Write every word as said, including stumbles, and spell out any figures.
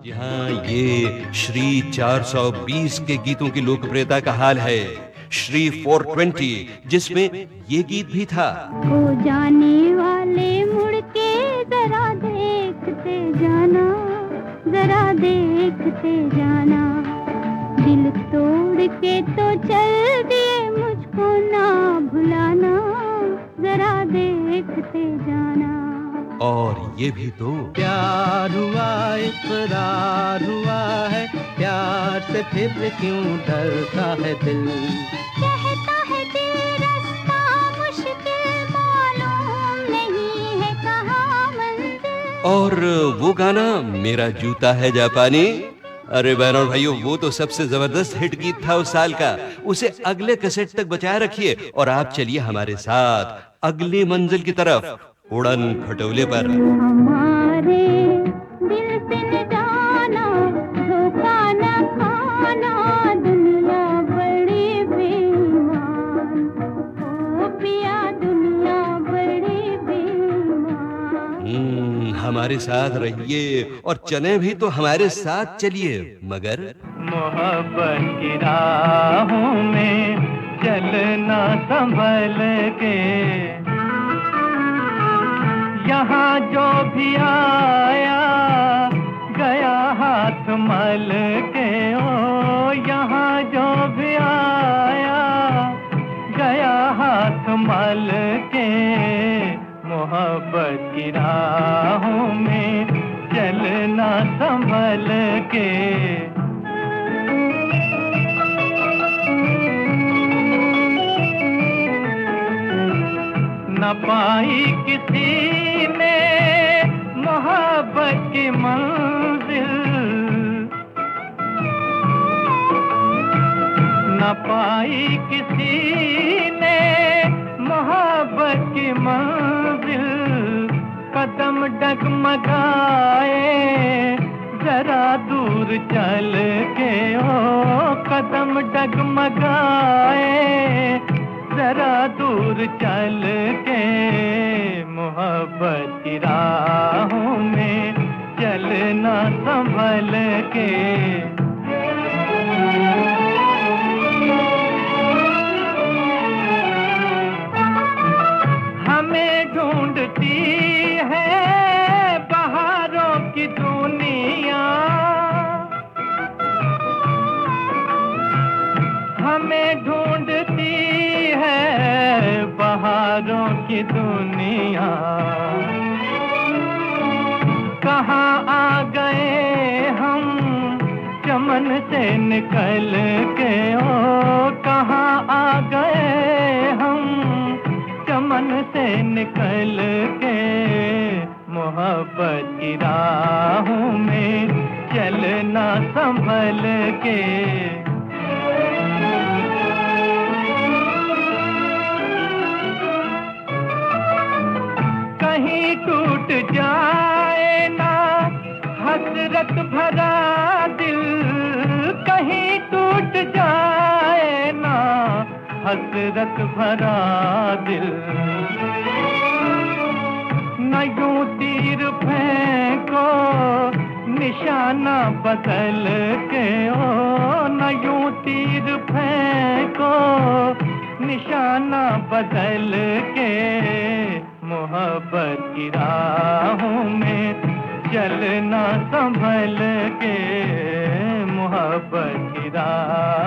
जी हाँ, ये श्री चार सौ बीस के गीतों की लोकप्रियता का हाल है। श्री चार सौ बीस जिसमें ये गीत भी था। खो जाने वाले मुड़ के जरा देखते जाना, जरा देखते जाना, दिल तोड़ के तो चल दिए मुझको ना भुलाना, जरा देखते जाना। और ये भी तो प्यार हुआ इकरार हुआ है, प्यार से फिर क्यों डरता है दिल, कहता है दिल रास्ता मुश्किल मालूम नहीं है कहाँ मंजिल। और वो गाना मेरा जूता है जापानी। अरे बहनों और भाइयों, वो तो सबसे जबरदस्त हिट गीत था उस साल का। उसे अगले कैसेट तक बचाए रखिए और आप चलिए हमारे साथ अगली मंजिल की तरफ, उड़न खटोले पर। हमारे दिल से न जाना, धोखा न खाना, दुनिया बड़ी बेईमान, ओ पिया दुनिया बड़ी बेईमान। हम्म, हमारे साथ रहिए और चले भी तो हमारे साथ चलिए, मगर मोहब्बत की राहों में चलना संभल के, यहाँ जो भी आया गया हाथ मल के, ओ यहाँ जो भी आया गया हाथ मल के, मोहब्बत की राहों में चलना संभल के। न पाई किसी ने मोहब्बत की मंजिल, न पाई किसी ने मोहब्बत की मंजिल, कदम डगमगाए जरा दूर चल के, ओ कदम डगमगाए जरा दूर चल के, मोहब्बत की राहों में चलना संभल के। हमें ढूंढती है बहारों की दुनिया, हमें ढूंढती है बहारों की दुनिया, कहाँ आ गए हम चमन से निकल के, ओ कहाँ आ गए हम चमन से निकल के, मोहब्बत की राहों में चलना संभल के। कहीं टूट जाए ना हसरत भरा दिल, कहीं टूट जाए ना हसरत भरा दिल, न यूं तीर फेंको निशाना बदल के, ओ न यूं तीर फेंको निशाना बदल के, मोहब्बत की राहों में चलना संभल के, मोहब्बत की राह